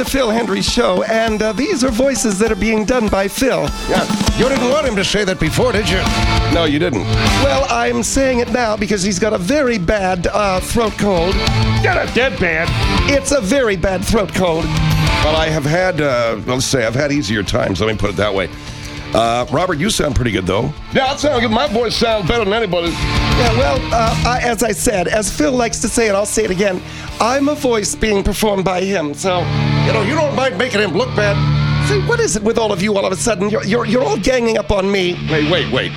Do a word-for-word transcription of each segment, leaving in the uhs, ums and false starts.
the Phil Hendrie Show, and uh, these are voices that are being done by Phil. Yeah, you didn't want him to say that before, did you? No, you didn't. Well, I'm saying it now because he's got a very bad uh, throat cold. Got a dead bad. It's a very bad throat cold. Well, I have had, uh, let's say, I've had easier times. Let me put it that way. Uh, Robert, you sound pretty good, though. Yeah, I sound good. My voice sounds better than anybody's. Yeah, well, uh, I, as I said, as Phil likes to say it, I'll say it again. I'm a voice being performed by him, so... You know, you don't mind making him look bad. See, what is it with all of you all of a sudden? You're, you're, you're all ganging up on me. Wait, wait, wait.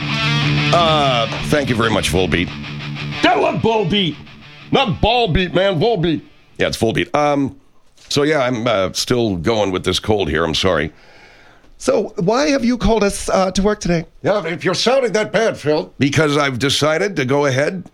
Uh, thank you very much, Volbeat. That love ball beat. Not ball beat, man. Volbeat. Yeah, it's Volbeat. Um, so, yeah, I'm uh, still going with this cold here. I'm sorry. So, why have you called us uh, to work today? Yeah, if you're sounding that bad, Phil. Because I've decided to go ahead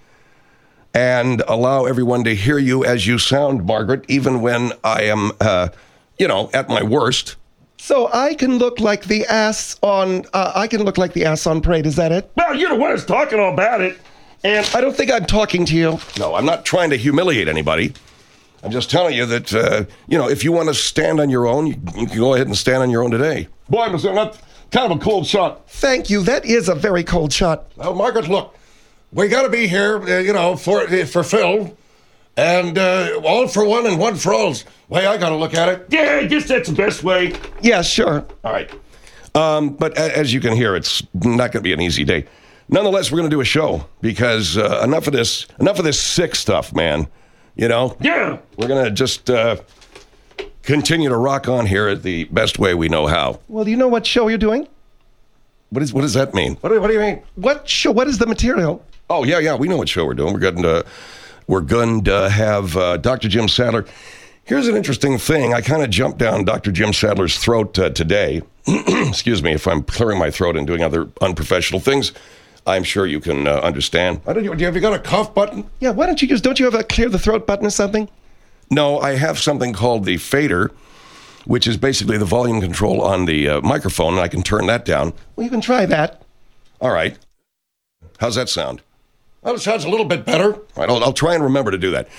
and allow everyone to hear you as you sound, Margaret, even when I am, uh, you know, at my worst. So I can look like the ass on, uh, I can look like the ass on parade, is that it? Well, you're the one that's talking all about it. And I don't think I'm talking to you. No, I'm not trying to humiliate anybody. I'm just telling you that, uh, you know, if you want to stand on your own, you, you can go ahead and stand on your own today. Boy, Mister that's kind of a cold shot. Thank you. That is a very cold shot. Well, Margaret, look, we got to be here, uh, you know, for uh, for Phil, and uh, all for one and one for all's way I got to look at it. Yeah, I guess that's the best way. Yeah, sure. All right. Um, but a- as you can hear, it's not going to be an easy day. Nonetheless, we're going to do a show because uh, enough of this, enough of this sick stuff, man. You know? Yeah. We're going to just uh, continue to rock on here the best way we know how. Well, do you know what show you're doing? What is? What does that mean? What do, what do you mean? What show? What is the material? Oh, yeah, yeah, we know what show we're doing. We're going to, we're going to have uh, Doctor Jim Sadler. Here's an interesting thing. I kind of jumped down Doctor Jim Sadler's throat uh, today. Excuse me if I'm clearing my throat and doing other unprofessional things. I'm sure you can uh, understand. Why don't you, have you got a cough button? Yeah, why don't you use, don't you have a clear the throat button or something? No, I have something called the fader, which is basically the volume control on the uh, microphone, and I can turn that down. Well, you can try that. All right. How's that sound? Well, it sounds a little bit better. All right, I'll, I'll try and remember to do that.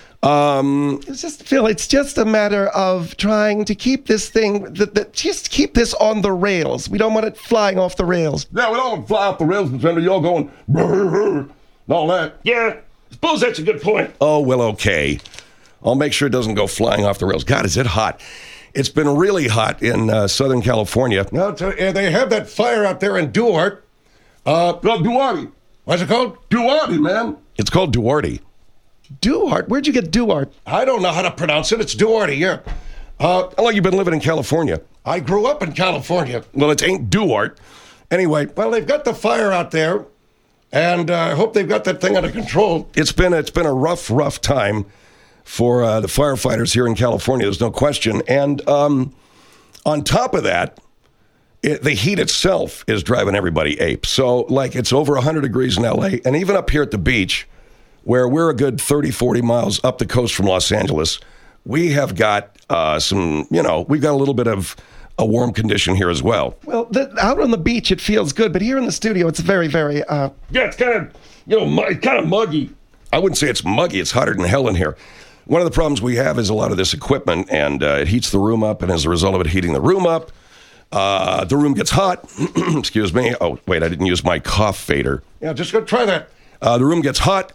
Um, It's just, Phil, it's just a matter of trying to keep this thing, the, the, just keep this on the rails. We don't want it flying off the rails. Yeah, we don't fly off the rails, Mister You're going, brr, brr, and all that. Yeah, I suppose that's a good point. oh, well, okay. I'll make sure it doesn't go flying off the rails. God, is it hot? It's been really hot in uh, Southern California. No, it's, uh, they have that fire out there in Duarte. Uh, Uh, Duarte. what's it called? Duarte, man. It's called Duarte. Duarte? Where'd you get Duarte? I don't know how to pronounce it. It's Duarte, yeah. Uh, How long you been living in California? I grew up in California. Well, it ain't Duarte. Anyway, Well, they've got the fire out there, and uh, I hope they've got that thing under control. it's been it's been a rough, rough time for uh, the firefighters here in California. There's no question. And um, on top of that, it, the heat itself is driving everybody ape. So, like, it's over one hundred degrees in L A, and even up here at the beach, where we're a good thirty, forty miles up the coast from Los Angeles, we have got uh, some, you know, we've got a little bit of a warm condition here as well. Well, the, out on the beach it feels good, but here in the studio it's very, very, uh... Yeah, it's kind of, you know, mu- it's kind of muggy. I wouldn't say it's muggy. It's hotter than hell in here. One of the problems we have is a lot of this equipment, and uh, it heats the room up, and as a result of it heating the room up, uh, the room gets hot. Excuse me. Oh, wait, I didn't use my cough fader. Yeah, just go try that. Uh, the room gets hot,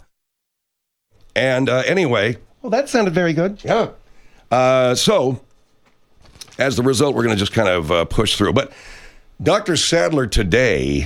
and uh, anyway, Well, that sounded very good. Yeah. uh, so as the result, we're going to just kind of uh, push through. But Doctor Sadler today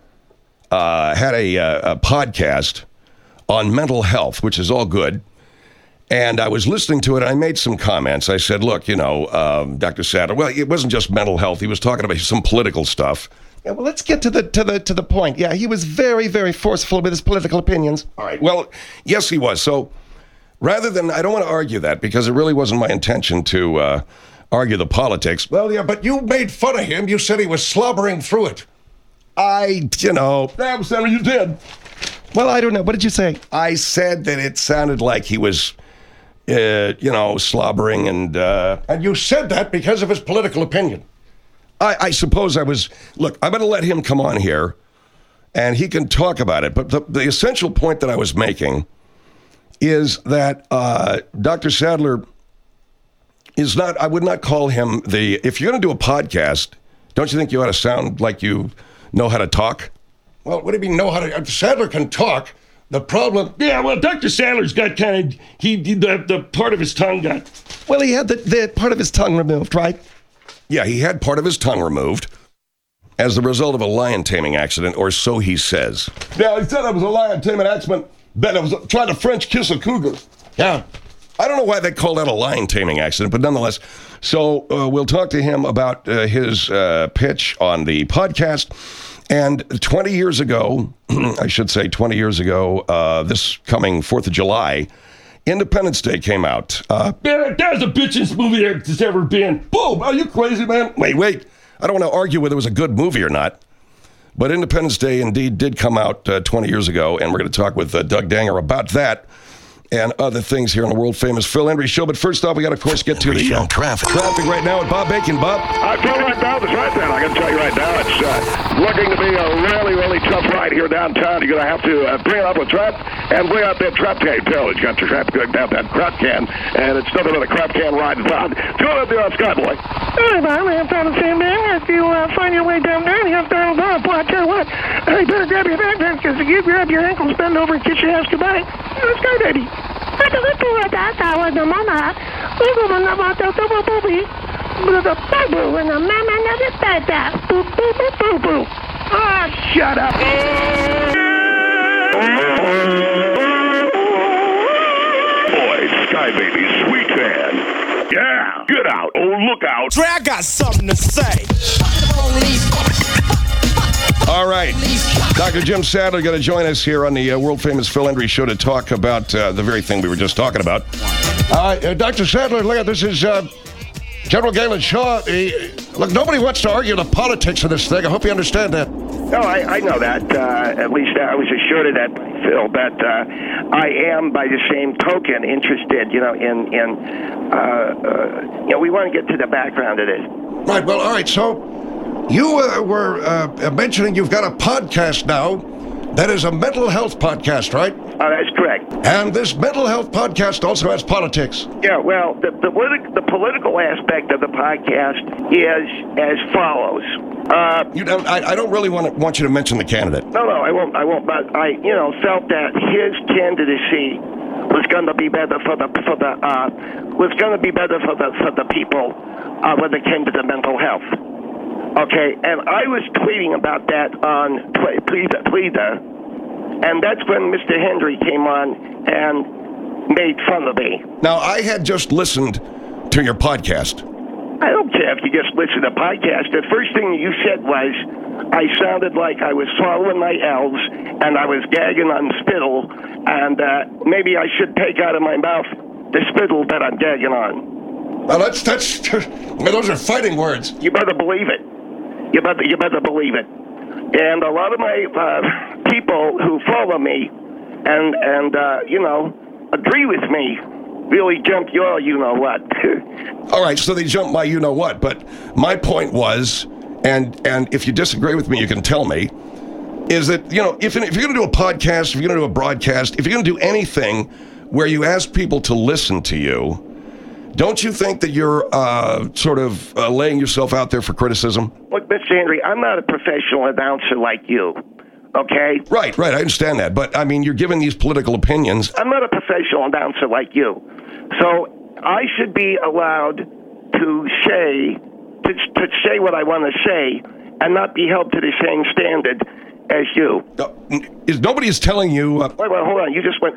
uh, had a, uh, a podcast on mental health, which is all good. And I was listening to it, and I made some comments. I said, look, you know, um, Doctor Sadler, well, it wasn't just mental health. He was talking about some political stuff. Yeah, well, let's get to the to the to the point. Yeah, he was very, very forceful with his political opinions. All right. Well, yes, he was. So rather than, I don't want to argue that because it really wasn't my intention to uh, argue the politics. Well, yeah, but you made fun of him. You said he was slobbering through it. I, you know, Yeah, Mister you did. Well, I don't know. What did you say? I said that it sounded like he was, uh, you know, slobbering and... Uh, And you said that because of his political opinion. I, I suppose I was, look, I'm going to let him come on here and he can talk about it. But the, the essential point that I was making is that uh, Doctor Sadler is not, I would not call him the, if you're going to do a podcast, don't you think you ought to sound like you know how to talk? Well, what do you mean know how to, Sadler can talk. The problem... Yeah, well, Doctor Sadler's got kind of, he, the, the part of his tongue got... Well, he had the, the part of his tongue removed, right? Yeah, he had part of his tongue removed as the result of a lion taming accident, or so he says. Yeah, he said it was a lion taming accident, that I was trying to French kiss a cougar. Yeah. I don't know why they call that a lion taming accident, but nonetheless. So uh, we'll talk to him about uh, his uh, pitch on the podcast. And twenty years ago, I should say twenty years ago, uh, this coming fourth of July, Independence Day came out. Uh, Man, that was the bitchest movie there's ever been. Boom, are you crazy, man? wait, wait. I don't want to argue whether it was a good movie or not. But Independence Day indeed did come out uh, twenty years ago, and we're going to talk with uh, Doug Danger about that and other things here on the world-famous Phil Hendrie Show. But first off, we got to, of course, get to the uh, traffic. Traffic right now with Bob Bacon. Bob? I feel right now, that's right, man. I can tell you right now, it's uh, looking to be a really, really tough ride here downtown. You're going to have to uh, bring it up with trap and bring out that trap can. Tell you got your trap going down that crap can, and it's nothing but a crap can ride down. Go up there on Skyboy. Hey, Bob, I have done the same thing. If you uh, find your way down there, you have to down the boy, I tell you what, uh, you better grab your backpack, because if you grab your ankles, bend over, and kiss your ass goodbye, let's go, baby. I don't know what that's our mama. We're going to about the double booby. With a boo boo and a mama never said that. Boo boo boo boo boo. Ah, shut up. Boy, Sky Baby, sweet man. Yeah, get out. Oh, look out. Dre, I got something to say. All right. Doctor Jim Sadler going to join us here on the uh, world-famous Phil Hendrie Show to talk about uh, the very thing we were just talking about. Uh, uh, Doctor Sadler, look at this is uh, General Galen Shaw. He, look, nobody wants to argue the politics of this thing. I hope you understand that. No, I, I know that. Uh, at least I was assured of that, Phil. But uh, I am, by the same token, interested. You know, in in uh, uh, you know, we want to get to the background of this. Right. Well, all right. So you uh, were uh, mentioning you've got a podcast now that is a mental health podcast, right? Oh, that's correct. And this mental health podcast also has politics. Yeah, well, the the, politi- the political aspect of the podcast is as follows. Uh, You don't, I, I don't really want to, want you to mention the candidate. no, no, I won't. I won't. But I, you know, felt that his candidacy was going to be better for the for the uh, was going to be better for the for the people uh, when it came to the mental health. Okay, and I was tweeting about that on Twitter, Twitter, and that's when Mister Hendrie came on and made fun of me. Now, I had just listened to your podcast. I don't care if you just listen to the podcast. The first thing you said was I sounded like I was swallowing my L's and I was gagging on spittle, and uh, maybe I should take out of my mouth the spittle that I'm gagging on. Well, that's that's those are fighting words. You better believe it. You better, you better believe it. And a lot of my uh, people who follow me and, and uh, you know, agree with me really jump your you-know-what. All right, so they jumped my you-know-what, but my point was, and and if you disagree with me, you can tell me, is that, you know, if, if you're going to do a podcast, if you're going to do a broadcast, if you're going to do anything where you ask people to listen to you, don't you think that you're uh, sort of uh, laying yourself out there for criticism? Look, Mister Hendrie, I'm not a professional announcer like you, okay? Right, right, I understand that. But, I mean, you're giving these political opinions. I'm not a professional announcer like you. So I should be allowed to say, to, to say what I want to say and not be held to the same standard as you. Uh, is nobody is telling you... Uh, Wait, wait, hold on. You just went...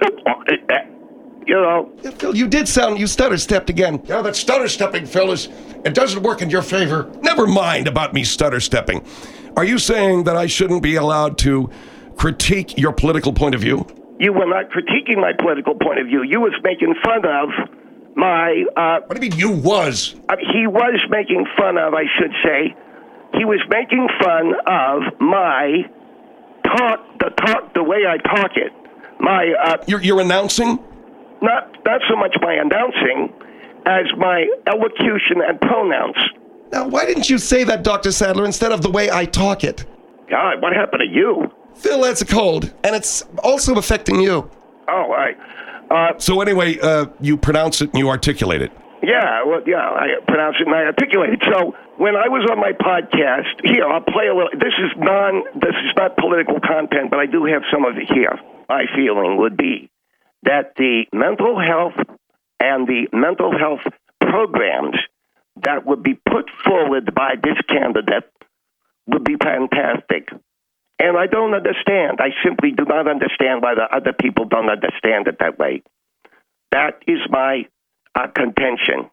You know, Yeah, Phil, you did sound, you stutter stepped again. Yeah, that stutter stepping, Phil, is it doesn't work in your favor. Never mind about me stutter stepping. Are you saying that I shouldn't be allowed to critique your political point of view? you were not critiquing my political point of view. You was making fun of my... Uh, What do you mean you was? uh, he was making fun of, I should say, he was making fun of my talk, the talk, the way I talk it. My... Uh, You're, you're announcing? not not so much my announcing as my elocution and pronouns. Now, why didn't you say that, Doctor Sadler, instead of the way I talk it? God, what happened to you? Phil, that's a cold, and it's also affecting you. Oh, all right. Uh, So anyway, uh, you pronounce it and you articulate it. Yeah, well, yeah, I pronounce it and I articulate it. So when I was on my podcast, here, I'll play a little. This is non, this is not political content, but I do have some of it here. My feeling would be that the mental health and the mental health programs that would be put forward by this candidate would be fantastic. And I don't understand. I simply do not understand why the other people don't understand it that way. That is my uh, contention.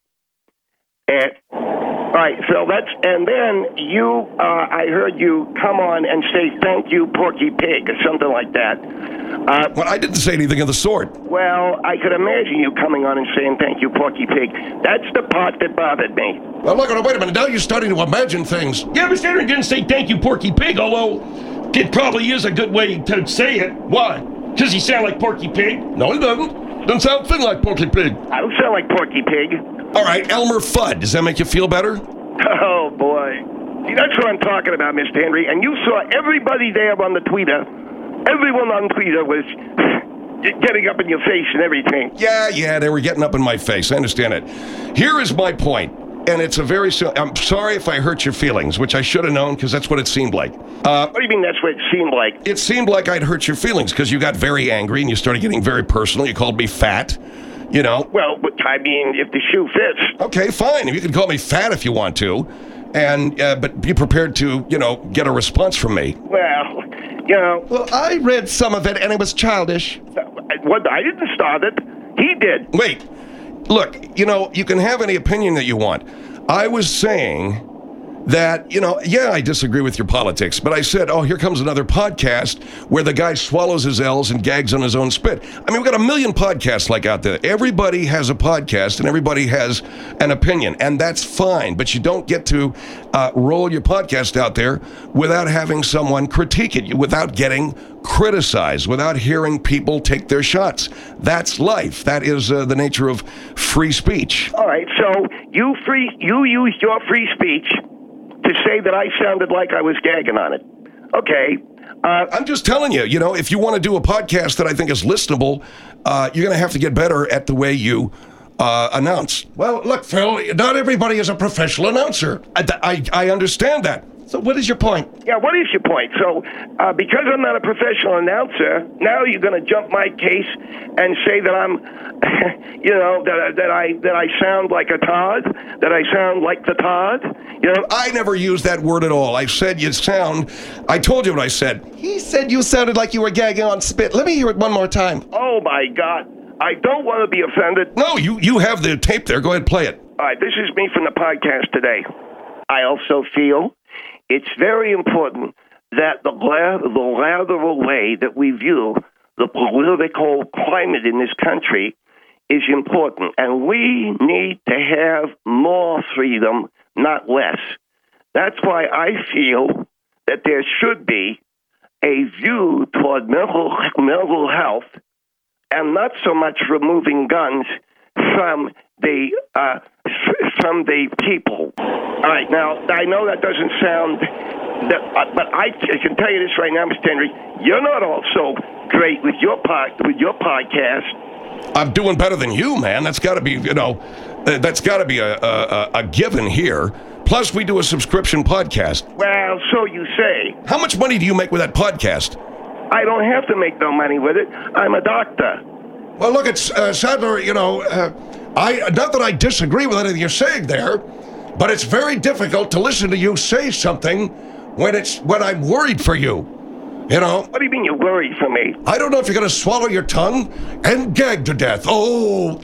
And, all right, so that's, and then you, uh, I heard you come on and say, thank you, Porky Pig, or something like that. Uh, Well, I didn't say anything of the sort. well, I could imagine you coming on and saying, thank you, Porky Pig. That's the part that bothered me. Well, look, wait a minute. Now you're starting to imagine things. Yeah, Mister Henry didn't say thank you, Porky Pig, although it probably is a good way to say it. Why? Because he sound like Porky Pig? No, he doesn't. Doesn't sound a thing like Porky Pig. I don't sound like Porky Pig. All right, Elmer Fudd. Does that make you feel better? Oh, boy. See, that's what I'm talking about, Mister Henry. And you saw everybody there on the Twitter. Everyone on Twitter was getting up in your face and everything. Yeah, yeah, they were getting up in my face. I understand it. Here is my point, and it's a very... I'm sorry if I hurt your feelings, which I should have known, because that's what it seemed like. Uh, What do you mean that's what it seemed like? it seemed like I'd hurt your feelings, because you got very angry, and you started getting very personal. You called me fat, you know. Well, but, I mean, if the shoe fits. Okay, fine. You can call me fat if you want to, and uh, but be prepared to, you know, get a response from me. Well, you know, Well, I read some of it, and it was childish. what, I didn't start it. He did. Wait, look, you know, you can have any opinion that you want. I was saying that, you know, yeah, I disagree with your politics, but I said, oh, here comes another podcast where the guy swallows his L's and gags on his own spit. I mean, we've got a million podcasts like out there. Everybody has a podcast and everybody has an opinion, and that's fine, but you don't get to uh, roll your podcast out there without having someone critique it, without getting criticized, without hearing people take their shots. That's life. That is uh, the nature of free speech. All right, so you free, you used your free speech to say that I sounded like I was gagging on it. Okay. Uh, I'm just telling you, you know, if you want to do a podcast that I think is listenable, uh, you're going to have to get better at the way you uh, announce. Well, look, Phil, not everybody is a professional announcer. I, I, I understand that. So what is your point? yeah, what is your point? So, uh, because I'm not a professional announcer, now you're going to jump my case and say that I'm, you know, that, that I that I sound like a Todd, that I sound like the Todd, you know? I never used that word at all. I said you sound, I told you what I said. He said you sounded like you were gagging on spit. Let me hear it one more time. Oh, my God. I don't want to be offended. No, you, you have the tape there. Go ahead, play it. All right, this is me from the podcast today. I also feel it's very important that the, la- the lateral way that we view the political climate in this country is important. And we need to have more freedom, not less. That's why I feel that there should be a view toward mental, mental health and not so much removing guns from the uh, from the people. All right, now I know that doesn't sound, that, uh, but I, I can tell you this right now, Mister Henry, you're not also great with your pod, with your podcast. I'm doing better than you, man. That's got to be, you know, uh, that's got to be a, a, a given here. Plus, we do a subscription podcast. Well, so you say. How much money do you make with that podcast? I don't have to make no money with it. I'm a doctor. Well, look, it's uh, Sadler, you know, uh, I not that I disagree with anything you're saying there, but it's very difficult to listen to you say something when it's when I'm worried for you. You know? What do you mean you're worried for me? I don't know if you're going to swallow your tongue and gag to death. Oh.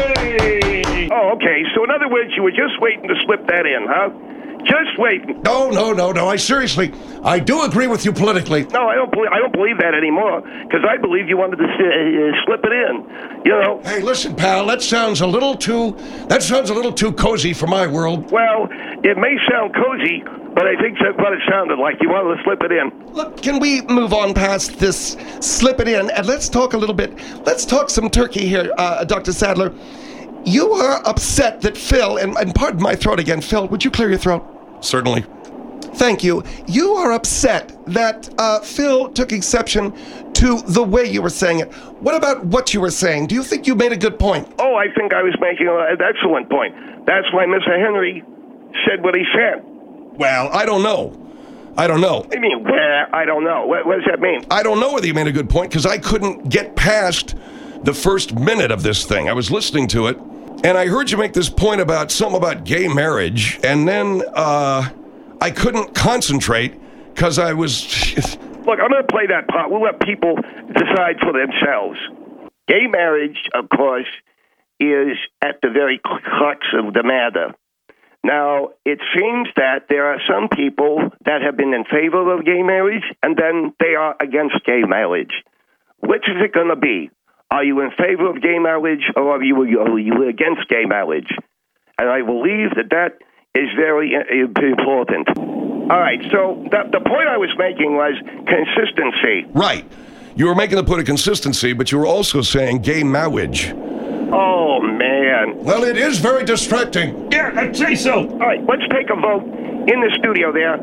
Hey. Oh, okay. So in other words, you were just waiting to slip that in, huh? Just waiting. No, no, no, no. I seriously, I do agree with you politically. No, I don't believe. I don't believe that anymore because I believe you wanted to uh, slip it in. You know. Hey, listen, pal. That sounds a little too. That sounds a little too cozy for my world. Well, it may sound cozy, but I think that's what it sounded like. You wanted to slip it in. Look, can we move on past this, slip it in, and let's talk a little bit. Let's talk some turkey here, uh, Doctor Sadler. You are upset that Phil, and, and pardon my throat again, Phil, would you clear your throat? Certainly. Thank you. You are upset that uh, Phil took exception to the way you were saying it. What about what you were saying? Do you think you made a good point? Oh, I think I was making an excellent point. That's why Mister Henry said what he said. Well, I don't know. I don't know. I mean, where? I don't know. What, what does that mean? I don't know whether you made a good point because I couldn't get past the first minute of this thing. I was listening to it, and I heard you make this point about something about gay marriage, and then uh, I couldn't concentrate because I was... Look, I'm going to play that part. We'll let people decide for themselves. Gay marriage, of course, is at the very crux of the matter. Now, it seems that there are some people that have been in favor of gay marriage, and then they are against gay marriage. Which is it going to be? Are you in favor of gay marriage, or are you, are you against gay marriage? And I believe that that is very important. All right, so the, the point I was making was consistency. Right. You were making the point of consistency, but you were also saying gay marriage. Oh, man. Well, it is very distracting. Yeah, I'd say so. All right, let's take a vote in the studio there.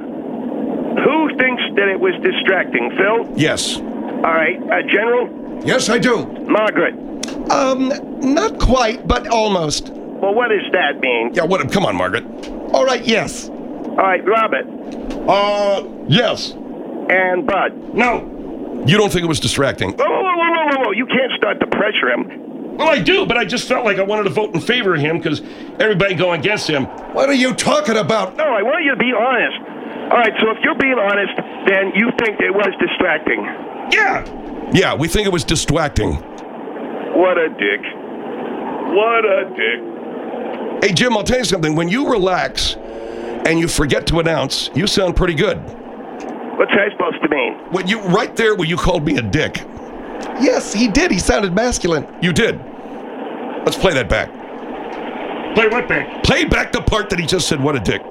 Who thinks that it was distracting? Phil? Yes. All right, uh, General? Yes, I do. Margaret? Um, not quite, but almost. Well, what does that mean? Yeah, what? Come on, Margaret. All right, yes. All right, Robert? Uh, yes. And Bud? No. You don't think it was distracting? Whoa, whoa, whoa, whoa, whoa, whoa. You can't start to pressure him. Well, I do, but I just felt like I wanted to vote in favor of him because everybody going against him. What are you talking about? No, I want you to be honest. All right, so if you're being honest, then you think it was distracting. Yeah. Yeah, we think it was distracting. What a dick. What a dick. Hey, Jim, I'll tell you something. When you relax and you forget to announce, you sound pretty good. What's that supposed to mean? When you right there where you called me a dick. Yes, he did. He sounded masculine. You did. Let's play that back. Play what back? Play back the part that he just said, what a dick.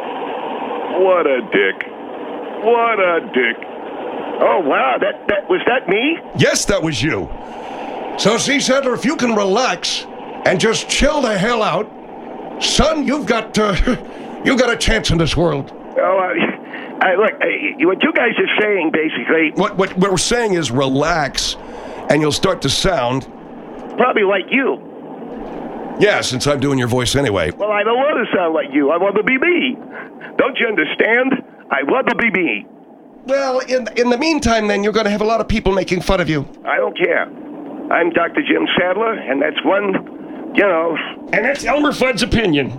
What a dick. What a dick. Oh, wow. That, that was that me? Yes, that was you. So, see, Sadler, if you can relax and just chill the hell out, son, you've got, uh, you've got a chance in this world. Oh, I, I, look, I, what you guys are saying, basically... What, what, what we're saying is relax, and you'll start to sound... Probably like you. Yeah, since I'm doing your voice anyway. Well, I don't want to sound like you. I want to be me. Don't you understand? I want to be me. Well, in in the meantime, then, you're going to have a lot of people making fun of you. I don't care. I'm Doctor Jim Sadler, and that's one, you know... And that's Elmer Fudd's opinion.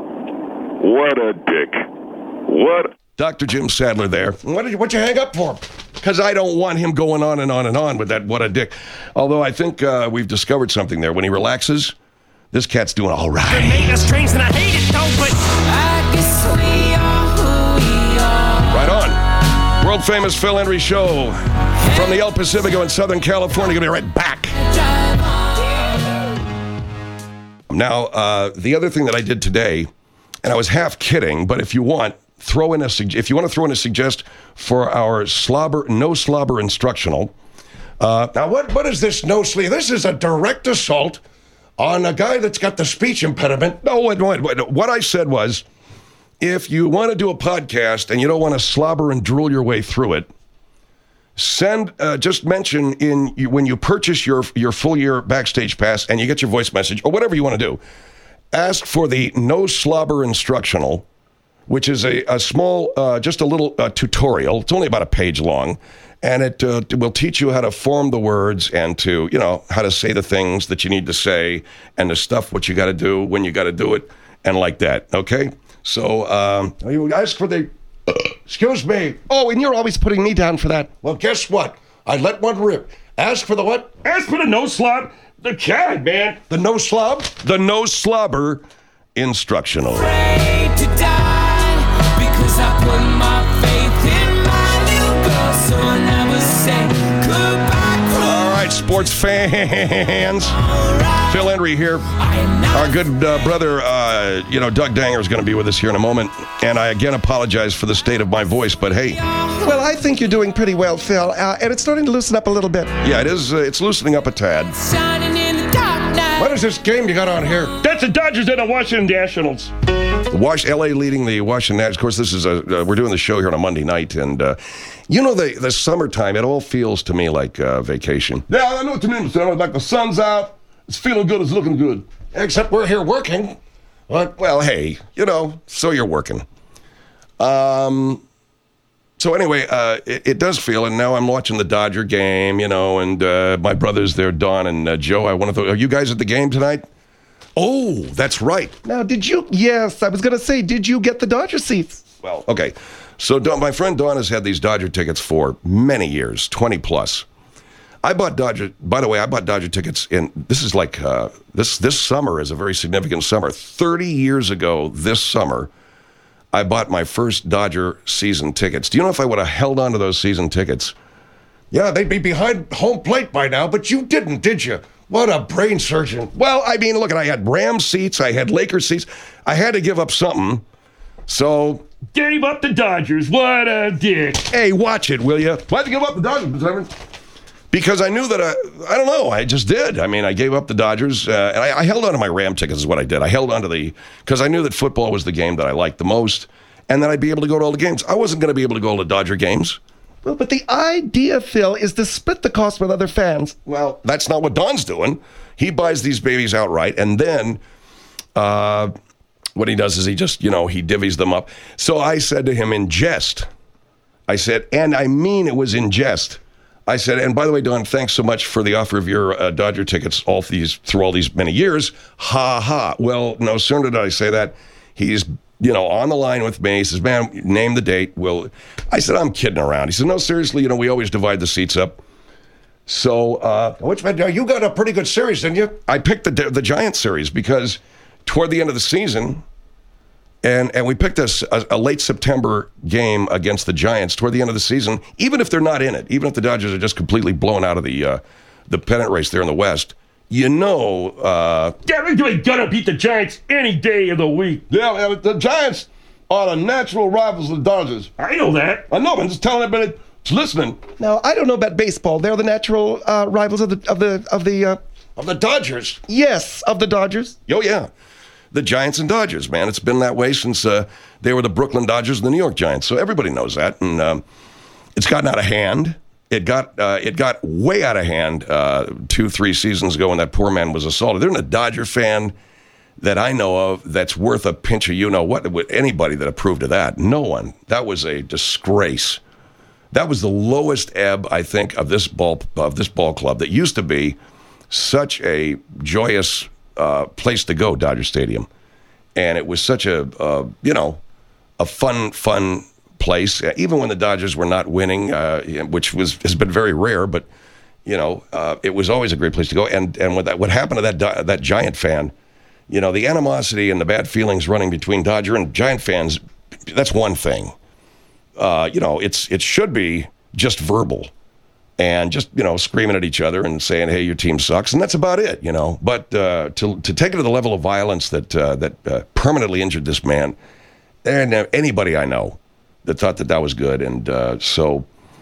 What a dick. What... Doctor Jim Sadler there. What did you, what'd you hang up for? Because I don't want him going on and on and on with that what a dick. Although I think uh, we've discovered something there. When he relaxes, this cat's doing all right. Made us strange and I hate it though, but I guess we are who we are. Right on. World famous Phil Henry Show from the El Pacifico in Southern California. Gonna be right back. Now, uh, the other thing that I did today, and I was half kidding, but if you want, throw in a if you want to throw in a suggest for our slobber no slobber instructional. Uh, now, what what is this no sleep? This is a direct assault on a guy that's got the speech impediment. No, wait, wait, wait. What I said was, if you want to do a podcast and you don't want to slobber and drool your way through it, send uh, just mention in you, when you purchase your your full year Backstage Pass and you get your voice message or whatever you want to do, ask for the no slobber instructional, which is a, a small, uh, just a little uh, tutorial. It's only about a page long, and it uh, will teach you how to form the words and to, you know, how to say the things that you need to say and the stuff what you got to do when you got to do it and like that, okay? So, um, You ask for the... Excuse me. Oh, and you're always putting me down for that. Well, guess what? I let one rip. Ask for the what? Ask for the no slob. The cat, man. The no slob? the no slobber instructional. Afraid to die because I put my faith in my little girl, so I never say goodbye. All right, sports fans. Phil Henry here. Our good uh, brother, uh, you know, Doug Danger is going to be with us here in a moment. And I again apologize for the state of my voice, but hey. Well, I think you're doing pretty well, Phil, uh, and it's starting to loosen up a little bit. Yeah, it is. Uh, it's loosening up a tad. Shining in the dark night. What is this game you got on here? That's the Dodgers and the Washington Nationals. Wash L A leading the Washington Nationals. Of course, this is a uh, we're doing the show here on a Monday night, and uh, you know the the summertime. It all feels to me like uh, vacation. Yeah, I know what you mean, son. Like the sun's out, it's feeling good, it's looking good. Except we're here working. But, well, hey, you know, so you're working. Um. So anyway, uh, it, it does feel, and now I'm watching the Dodger game, you know, and uh, my brothers there, Don and uh, Joe. I want to. Th- are you guys at the game tonight? Oh, that's right. Now, did you? Yes, I was going to say, did you get the Dodger seats? Well, okay. So Don, my friend Don has had these Dodger tickets for many years, twenty plus. I bought Dodger. By the way, I bought Dodger tickets in. This is like uh, this. This summer is a very significant summer. Thirty years ago, this summer, I bought my first Dodger season tickets. Do you know if I would have held on to those season tickets? Yeah, they'd be behind home plate by now, but you didn't, did you? What a brain surgeon. Well, I mean, look, I had Rams seats, I had Lakers seats. I had to give up something. So, Gave up the Dodgers. What a dick. hey, watch it, will you? Why'd you give up the Dodgers, Simon? Because I knew that I, I don't know, I just did. I mean, I gave up the Dodgers, uh, and I, I held on to my Ram tickets is what I did. I held on to the, because I knew that football was the game that I liked the most, and that I'd be able to go to all the games. I wasn't going to be able to go to Dodger games. Well, but the idea, Phil, is to split the cost with other fans. Well, that's not what Don's doing. He buys these babies outright, and then uh, what he does is he just, you know, he divvies them up. So I said to him in jest, I said, and I mean it was in jest, I said, and by the way, Don, thanks so much for the offer of your uh, Dodger tickets all these through all these many years. Ha ha. Well, no sooner did I say that, he's, you know, on the line with me. He says, man, name the date. Well, I said, I'm kidding around. He said, no, seriously, you know, we always divide the seats up. So, uh, Which meant, you got a pretty good series, didn't you? I picked the the Giants series because toward the end of the season, and and we picked a, a, a late September game against the Giants toward the end of the season. Even if they're not in it, even if the Dodgers are just completely blown out of the uh, the pennant race there in the West, you know, uh, Yeah, they're gonna beat the Giants any day of the week. Yeah, yeah, but the Giants are the natural rivals of the Dodgers. I know that. I know, I'm just telling everybody that's listening. Now, I don't know about baseball. They're the natural uh, rivals of the of the of the uh, Of the Dodgers. yes of the Dodgers. oh yeah, the Giants and Dodgers, man. It's been that way since uh, they were the Brooklyn Dodgers and the New York Giants. So everybody knows that, and um, it's gotten out of hand. It got uh, it got way out of hand uh, two, three seasons ago when that poor man was assaulted. There isn't a Dodger fan that I know of that's worth a pinch of you know what with anybody that approved of that. No one. That was a disgrace. That was the lowest ebb, I think, of this ball of this ball club that used to be such a joyous uh, place to go, Dodger Stadium, and it was such a uh, you know a fun fun. place, even when the Dodgers were not winning, uh, which was has been very rare, but you know, uh, it was always a great place to go. And and what that what happened to that that Giant fan, you know, the animosity and the bad feelings running between Dodger and Giant fans, that's one thing. Uh, you know, it's it should be just verbal and just you know screaming at each other and saying, "Hey, your team sucks," and that's about it. You know, but uh, to to take it to the level of violence that uh, that uh, permanently injured this man, and uh, anybody I know that thought that that was good. And uh, so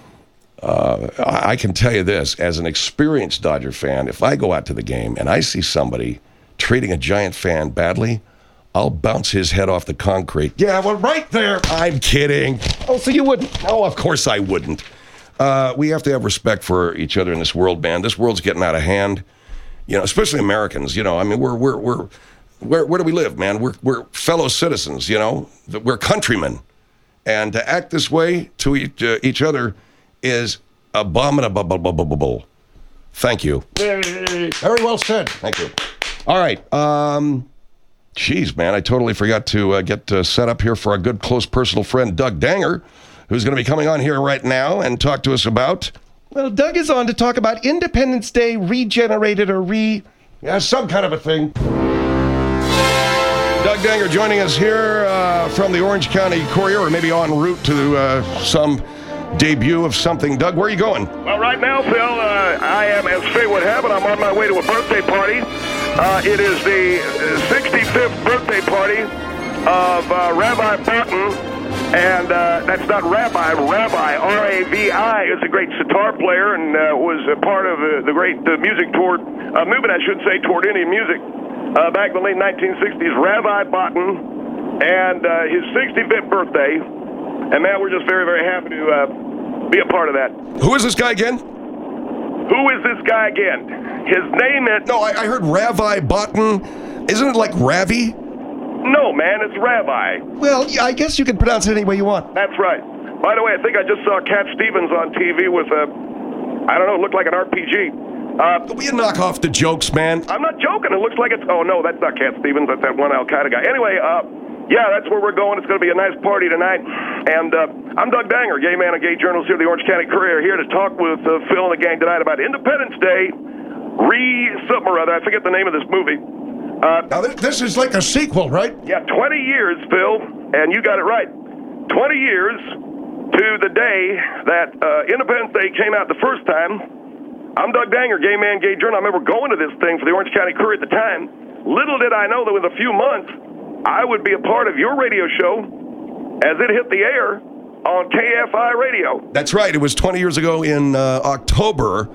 uh, I, I can tell you this, as an experienced Dodger fan, if I go out to the game and I see somebody treating a Giant fan badly, I'll bounce his head off the concrete. Yeah, well, right there. I'm kidding. Oh, so you wouldn't? Oh, of course I wouldn't. Uh, we have to have respect for each other in this world, man. This world's getting out of hand. You know, especially Americans. You know, I mean, we're we're we're where where do we live, man? We're we're fellow citizens. You know, we're countrymen. And to act this way to each, uh, each other is abominable. Thank you. Very well said. Thank you. All right. Um, geez, man, I totally forgot to uh, get uh, set up here for our good, close, personal friend, Doug Danger, who's going to be coming on here right now and talk to us about... Well, Doug is on to talk about Independence Day regenerated or re... Yeah, some kind of a thing. Doug Danger joining us here uh, from the Orange County Courier, or maybe en route to uh, some debut of something. Doug, where are you going? Well, right now, Phil, uh, I am, as fate would have it, I'm on my way to a birthday party. Uh, it is the sixty-fifth birthday party of uh, Rabbi Barton, and uh, that's not Rabbi, Rabbi, R A V I, is a great sitar player and uh, was a part of uh, the great uh, music toward, uh, movement, I should say, toward Indian music. Uh, back in the late nineteen sixties, Rabbi Barton and uh, his sixty-fifth birthday. And, man, we're just very, very happy to uh, be a part of that. Who is this guy again? Who is this guy again? His name is... No, I, I heard Ravi Botton. Isn't it like Ravi? No, man, it's Rabbi. Well, yeah, I guess you can pronounce it any way you want. That's right. By the way, I think I just saw Cat Stevens on T V with a, I don't know, it looked like an R P G. Uh, Will you knock off the jokes, man? I'm not joking. It looks like it's, oh no, that's not Cat Stevens. That's that one Al-Qaeda guy. Anyway, uh, yeah, that's where we're going. It's going to be a nice party tonight. And uh, I'm Doug Danger, gay man and gay journalist here at the Orange County Courier, here to talk with uh, Phil and the gang tonight about Independence Day, re-something or other. I forget the name of this movie. Uh, Now, this, this is like a sequel, right? yeah, twenty years, Phil, and you got it right. twenty years to the day that uh, Independence Day came out the first time. I'm Doug Danger, gay man, gay journalist. I remember going to this thing for the Orange County Courier at the time. Little did I know that within a few months, I would be a part of your radio show as it hit the air on K F I radio. That's right. It was twenty years ago in uh, October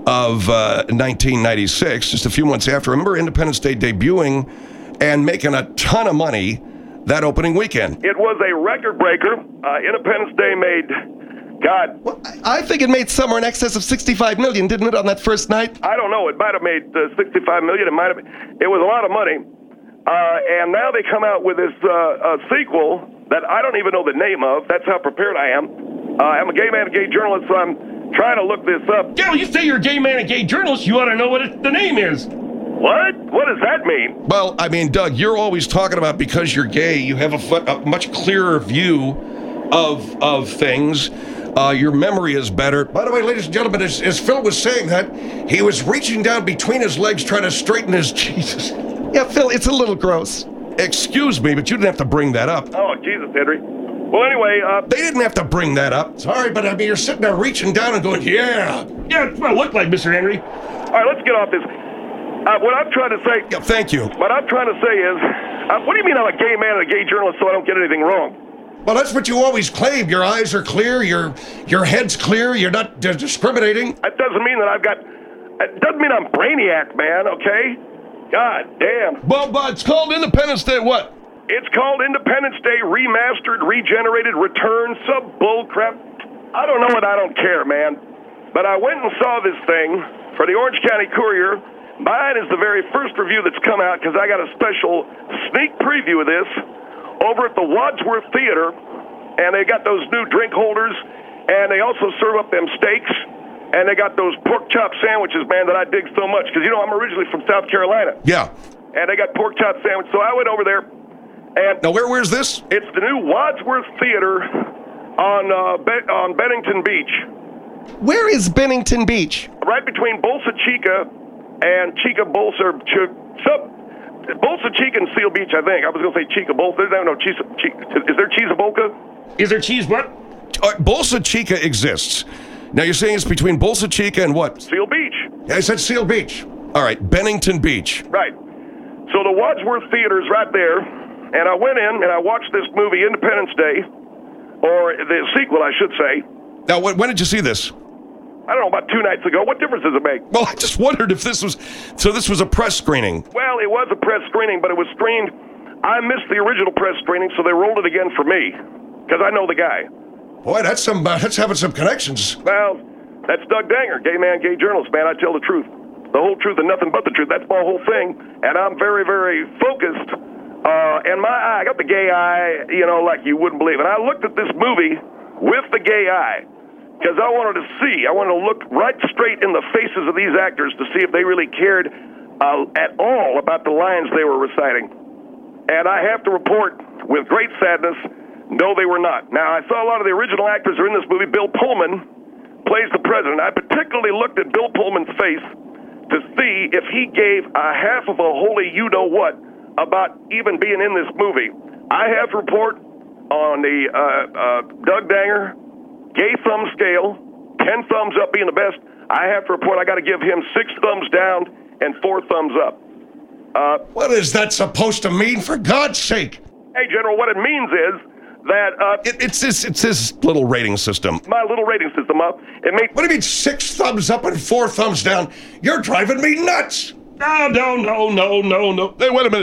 of uh, nineteen ninety-six, just a few months after. I remember Independence Day debuting and making a ton of money that opening weekend. It was a record breaker. Uh, Independence Day made, God, Well, I I think it made somewhere in excess of sixty-five million, didn't it, on that first night? I don't know. It might have made uh, sixty-five million. It might have. It was a lot of money. Uh, and now they come out with this uh, uh, sequel that I don't even know the name of. That's how prepared I am. Uh, I'm a gay man, a gay journalist, so I'm trying to look this up. Yeah, well, you say you're a gay man and gay journalist, you ought to know what it, the name is. What? What does that mean? Well, I mean, Doug, you're always talking about because you're gay, you have a, fu- a much clearer view of of things. Uh, your memory is better. By the way, ladies and gentlemen, as, as Phil was saying that, he was reaching down between his legs trying to straighten his... Jesus. Yeah, Phil, it's a little gross. Excuse me, but you didn't have to bring that up. Oh, Jesus, Henry. Well, anyway, uh, They didn't have to bring that up. Sorry, but I mean, you're sitting there reaching down and going, yeah. Yeah, that's what it looked like, Mister Henry. all right, let's get off this. Uh, what I'm trying to say... Yeah, thank you. What I'm trying to say is, uh, what do you mean I'm a gay man and a gay journalist so I don't get anything wrong? Well, that's what you always claim. Your eyes are clear, your your head's clear, you're not uh, discriminating. That doesn't mean that I've got... It doesn't mean I'm Brainiac, man, okay? God damn. Well, but it's called Independence Day what? It's called Independence Day Remastered, Regenerated, Return, some bullcrap. I don't know and I don't care, man. But I went and saw this thing for the Orange County Courier. Mine is the very first review that's come out because I got a special sneak preview of this over at the Wadsworth Theater. And they got those new drink holders, and they also serve up them steaks. And they got those pork chop sandwiches, man, that I dig so much. Because, you know, I'm originally from South Carolina. Yeah. And they got pork chop sandwich. So I went over there. And Now, where where's this? it's the new Wadsworth Theater on uh, Be- on Bennington Beach, Where is Bennington Beach? right between Bolsa Chica and Chica Bolsa. Ch- sub, Bolsa Chica and Seal Beach, I think. I was going to say Chica Bolsa. There's no Chica. Chica. Is there Chisabolca? Is there cheese what? Uh, Bolsa Chica exists. Now, you're saying it's between Bolsa Chica and what? Seal Beach. Yeah, I said Seal Beach. All right, Bennington Beach. Right. So the Wadsworth Theater is right there, and I went in and I watched this movie, Independence Day, or the sequel, I should say. Now, when, when did you see this? I don't know, about two nights ago. What difference does it make? Well, I just wondered if this was... So this was a press screening. Well, it was a press screening, but it was screened. I missed the original press screening, so they rolled it again for me, because I know the guy. Boy, that's some uh, that's having some connections. Well, that's Doug Danger, gay man, gay journalist, man. I tell the truth. The whole truth and nothing but the truth. That's my whole thing, and I'm very, very focused. Uh, and my eye, I got the gay eye, you know, like you wouldn't believe. And I looked at this movie with the gay eye, because I wanted to see, I wanted to look right straight in the faces of these actors to see if they really cared uh, at all about the lines they were reciting. And I have to report, with great sadness, no, they were not. Now, I saw a lot of the original actors are in this movie. Bill Pullman plays the president. I particularly looked at Bill Pullman's face to see if he gave a half of a holy you-know-what about even being in this movie. I have to report on the uh, uh, Doug Danger gay thumb scale, ten thumbs up being the best. I have to report I got to give him six thumbs down and four thumbs up. Uh, What is that supposed to mean, for God's sake? hey, General, what it means is that uh, It, it's this it's this little rating system. my little rating system up, it made... What do you mean six thumbs up and four thumbs down? You're driving me nuts. No, no, no, no, no, no. Hey, wait a minute.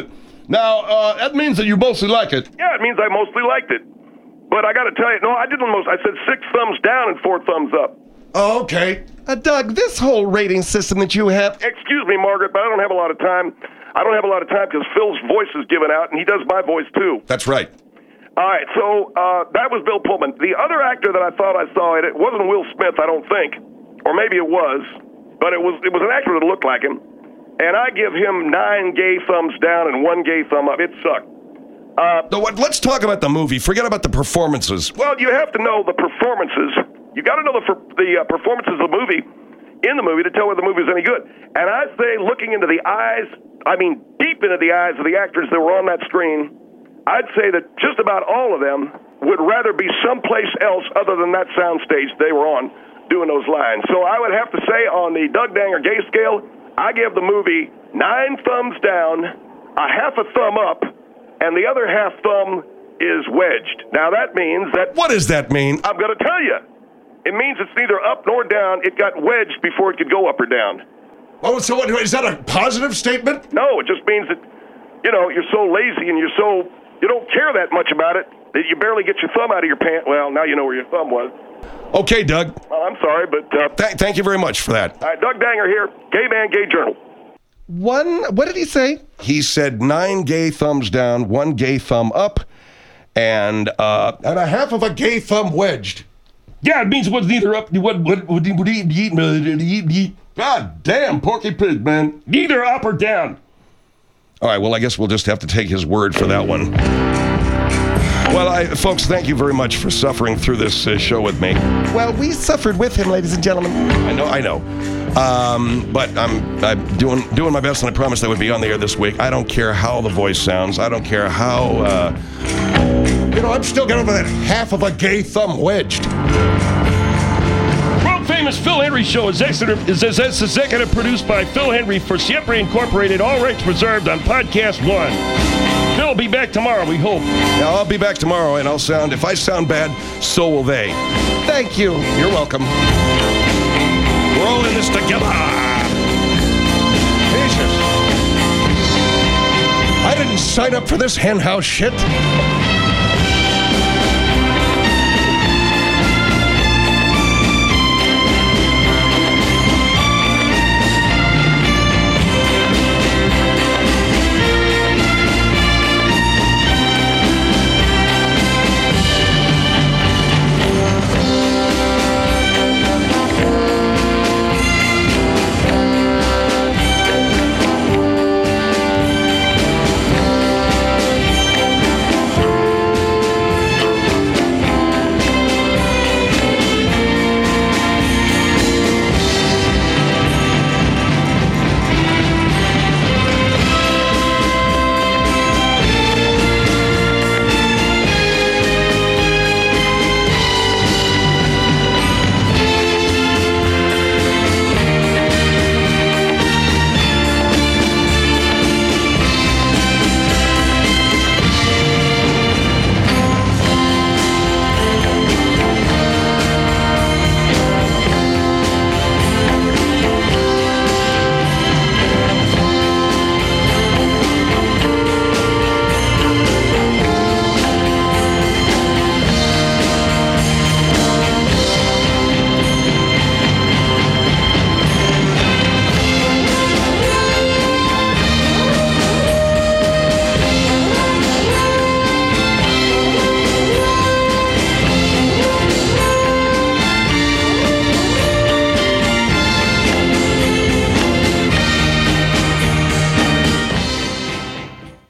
Now, uh, that means that you mostly like it. Yeah, it means I mostly liked it. But I got to tell you, no, I didn't most. I said six thumbs down and four thumbs up. Oh, okay. Uh, Doug, this whole rating system that you have. Excuse me, Margaret, but I don't have a lot of time. I don't have a lot of time because Phil's voice is given out, and he does my voice too. That's right. All right, so uh, that was Bill Pullman. The other actor that I thought I saw in it wasn't Will Smith, I don't think, or maybe it was, but it was it was an actor that looked like him, and I give him nine gay thumbs down and one gay thumb up. It sucked. Uh, So what, let's talk about the movie. Forget about the performances. well, you have to know the performances. You got to know the the uh, performances of the movie in the movie to tell whether the movie is any good. And I say, looking into the eyes, I mean deep into the eyes of the actors that were on that screen, I'd say that just about all of them would rather be someplace else other than that soundstage they were on doing those lines. So I would have to say on the Doug Danger gay scale, I give the movie nine thumbs down, a half a thumb up, and the other half thumb is wedged. Now that means that... What does that mean? I'm going to tell you. It means it's neither up nor down. It got wedged before it could go up or down. Oh, so what, is that a positive statement? No, it just means that, you know, you're so lazy and you're so... You don't care that much about it that you barely get your thumb out of your pant. Well, now you know where your thumb was. Okay, Doug. Well, I'm sorry, but... Uh, Th- thank you very much for that. all right, Doug Danger here, Gay Man Gay Journal. One, what did he say? He said nine gay thumbs down, one gay thumb up, and uh, And a half of a gay thumb wedged. Yeah, it means it was neither up, what, what, what, what, what, God damn, Porky Pig, man. Neither up or down. all right, well, I guess we'll just have to take his word for that one. Well, I, folks, thank you very much for suffering through this uh, show with me. Well, we suffered with him, ladies and gentlemen. I know, I know. Um, but I'm, I'm doing doing my best, and I promised I would be on the air this week. I don't care how the voice sounds. I don't care how... Uh, You know, I'm still getting over that half of a gay thumb wedged. World-famous Phil Henry Show is executive, is, is, is executive produced by Phil Henry for Siempre Incorporated. All rights reserved on Podcast One. Phil will be back tomorrow, we hope. now, I'll be back tomorrow, and I'll sound... If I sound bad, so will they. Thank you. You're welcome. We're all in this together. Jesus. I didn't sign up for this henhouse shit.